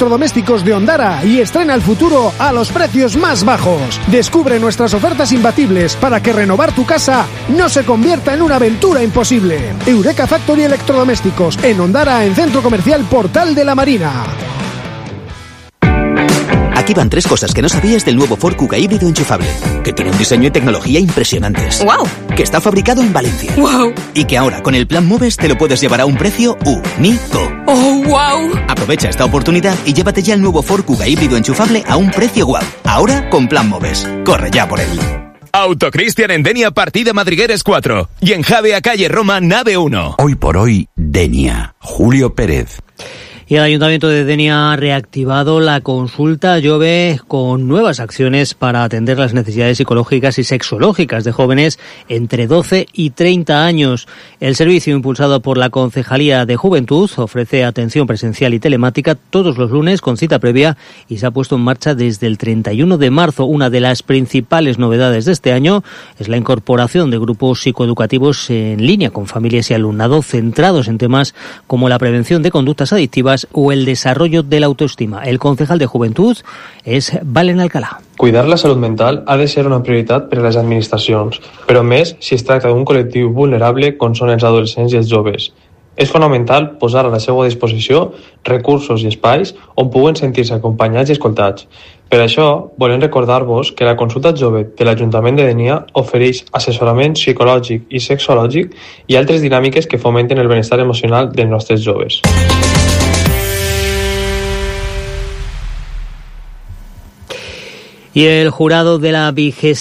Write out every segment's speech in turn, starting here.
electrodomésticos de Ondara y estrena el futuro a los precios más bajos. Descubre nuestras ofertas imbatibles para que renovar tu casa no se convierta en una aventura imposible. Eureka Factory Electrodomésticos en Ondara, en Centro Comercial Portal de la Marina. Aquí van 3 cosas que no sabías del nuevo Ford Kuga híbrido enchufable. Que tiene un diseño y tecnología impresionantes. ¡Wow! Que está fabricado en Valencia. ¡Wow! Y que ahora, con el plan Moves, te lo puedes llevar a un precio único. ¡Oh, wow! Aprovecha esta oportunidad y llévate ya el nuevo Ford Kuga híbrido enchufable a un precio guau. Ahora, con plan Moves. Corre ya por él. Autocristian en Denia, partida Madrigueres 4. Y en Javea, calle Roma, nave 1. Hoy por hoy, Denia. Julio Pérez. Y el Ayuntamiento de Denia ha reactivado la consulta Jove con nuevas acciones para atender las necesidades psicológicas y sexológicas de jóvenes entre 12 y 30 años. El servicio, impulsado por la Concejalía de Juventud, ofrece atención presencial y telemática todos los lunes con cita previa y se ha puesto en marcha desde el 31 de marzo. Una de las principales novedades de este año es la incorporación de grupos psicoeducativos en línea con familias y alumnado centrados en temas como la prevención de conductas adictivas o el desarrollo de la autoestima. El concejal de Juventud és Valen Alcalá. Cuidar la salut mental ha de ser una prioritat per a les administracions, però més si es tracta d'un col·lectiu vulnerable com són els adolescents i els joves. És fonamental posar a la seva disposició recursos i espais on puguen sentir-se acompanyats i escoltats. Per això, volem recordar-vos que la consulta jove de l'Ajuntament de Denia ofereix assessorament psicològic i sexològic i altres dinàmiques que fomenten el benestar emocional dels nostres joves. Y el jurado de la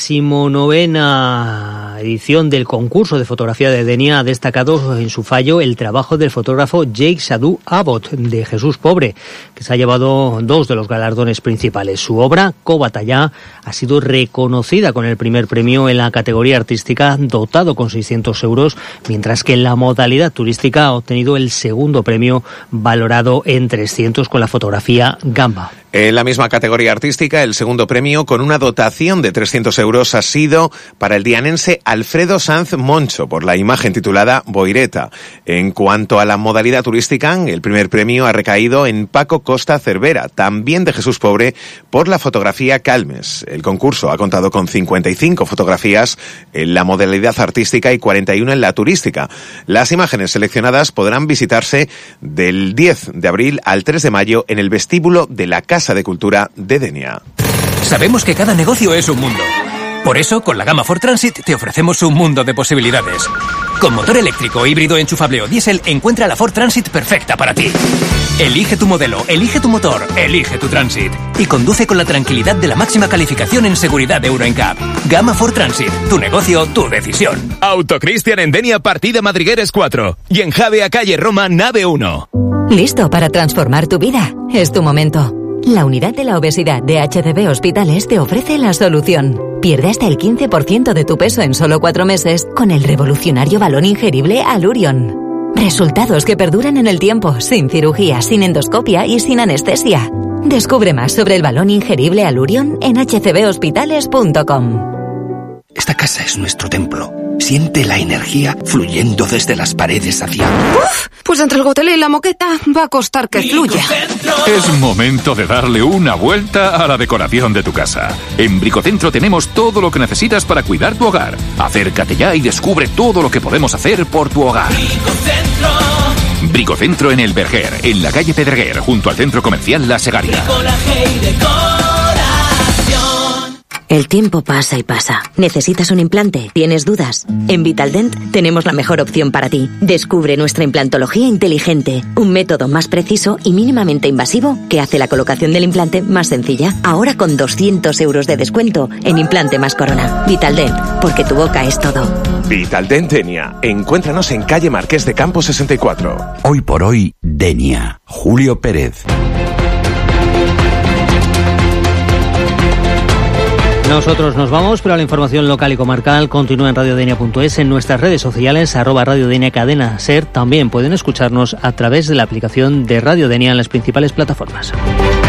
29ª edición del concurso de fotografía de Denia ha destacado en su fallo el trabajo del fotógrafo Jake Sadu Abbott de Jesús Pobre, que se ha llevado 2 de los galardones principales. Su obra, Cobatallá, ha sido reconocida con el primer premio en la categoría artística, dotado con 600 euros, mientras que en la modalidad turística ha obtenido el segundo premio, valorado en 300, con la fotografía Gamba. En la misma categoría artística, el segundo premio, con una dotación de 300 euros, ha sido para el dianense Alfredo Sanz Moncho, por la imagen titulada Boireta. En cuanto a la modalidad turística, el primer premio ha recaído en Paco Costa Cervera, también de Jesús Pobre, por la fotografía Calmes. El concurso ha contado con 55 fotografías en la modalidad artística y 41 en la turística. Las imágenes seleccionadas podrán visitarse del 10 de abril al 3 de mayo en el vestíbulo de la Casa de Cultura de Denia. Sabemos que cada negocio es un mundo. Por eso, con la gama Ford Transit te ofrecemos un mundo de posibilidades. Con motor eléctrico, híbrido, enchufable o diésel, encuentra la Ford Transit perfecta para ti. Elige tu modelo, elige tu motor, elige tu Transit. Y conduce con la tranquilidad de la máxima calificación en seguridad de Euro NCAP. Gama Ford Transit. Tu negocio, tu decisión. Autocristian en Denia, partida Madrigueres 4. Y en Javea, calle Roma, nave 1. ¿Listo para transformar tu vida? Es tu momento. La unidad de la obesidad de HCB Hospitales te ofrece la solución. Pierde hasta el 15% de tu peso en solo 4 meses con el revolucionario balón ingerible Allurion. Resultados que perduran en el tiempo, sin cirugía, sin endoscopia y sin anestesia. Descubre más sobre el balón ingerible Allurion en hcbhospitales.com. Esta casa es nuestro templo. Siente la energía fluyendo desde las paredes hacia... ¡Uf! Pues entre el gotelé y la moqueta va a costar que fluya. Es momento de darle una vuelta a la decoración de tu casa. En Bricocentro tenemos todo lo que necesitas para cuidar tu hogar. Acércate ya y descubre todo lo que podemos hacer por tu hogar. Bricocentro en El Verger, en la calle Pedreguer, junto al centro comercial La Segaria. El tiempo pasa y pasa. ¿Necesitas un implante? ¿Tienes dudas? En Vitaldent tenemos la mejor opción para ti. Descubre nuestra implantología inteligente, un método más preciso y mínimamente invasivo que hace la colocación del implante más sencilla. Ahora con 200 euros de descuento en implante más corona. Vitaldent, porque tu boca es todo. Vitaldent Denia. Encuéntranos en calle Marqués de Campo 64. Hoy por hoy, Denia. Julio Pérez. Nosotros nos vamos, pero la información local y comarcal continúa en radiodenia.es, en nuestras redes sociales, @radiodenia cadena ser. También pueden escucharnos a través de la aplicación de Radio Denia en las principales plataformas.